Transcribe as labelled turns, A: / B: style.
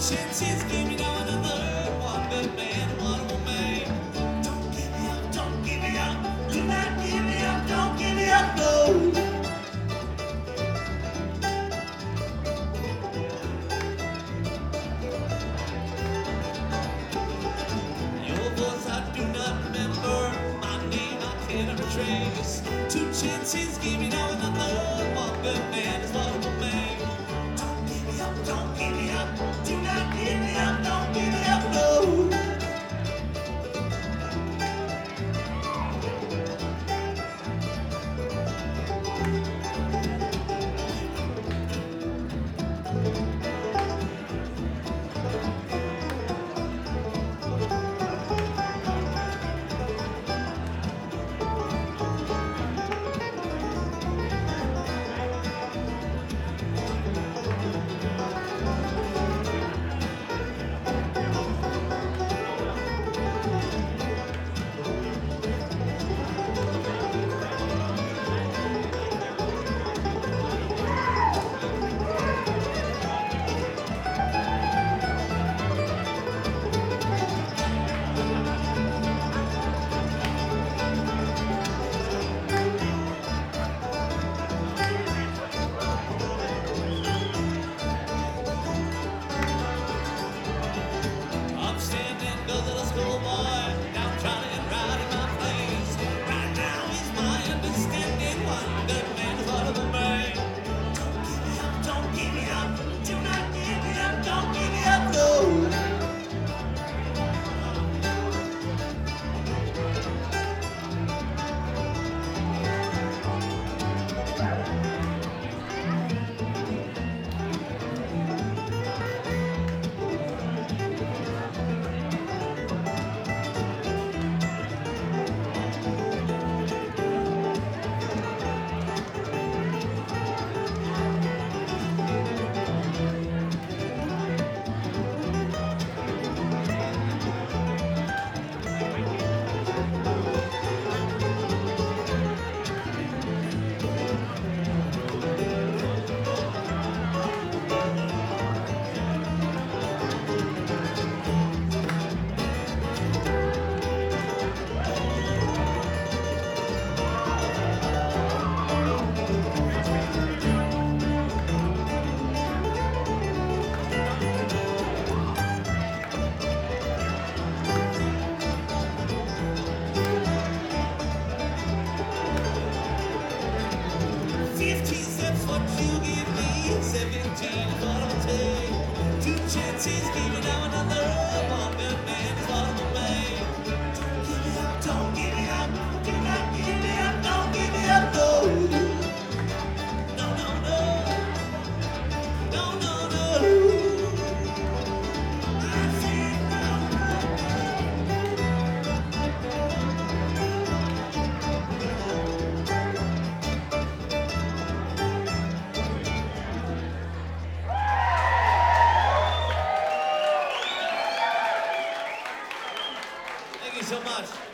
A: chances, give me now another. One good man, one woman. Don't give me up, don't give me up. Do not give me up, don't give me up, no. Your voice I do not remember. My name I cannot retrace. Two chances, give me now another. One good man is one woman. Don't give me up, don't give me up. Do not give me up, don't give me up, no. I'm standing the little schoolboy, now trying to get right in my place. Right now is my understanding, one good man is one of the man. Don't give me up, don't give me up, do not give me up, don't give me up, no. What you give me, 17 is what I'll take. Two chances, give me now another. One good man is what I'll make. Don't give me up, don't give me up. Do not give me up, don't give me up, no. No, no, no. No, no, no. I said no, Thank you so much.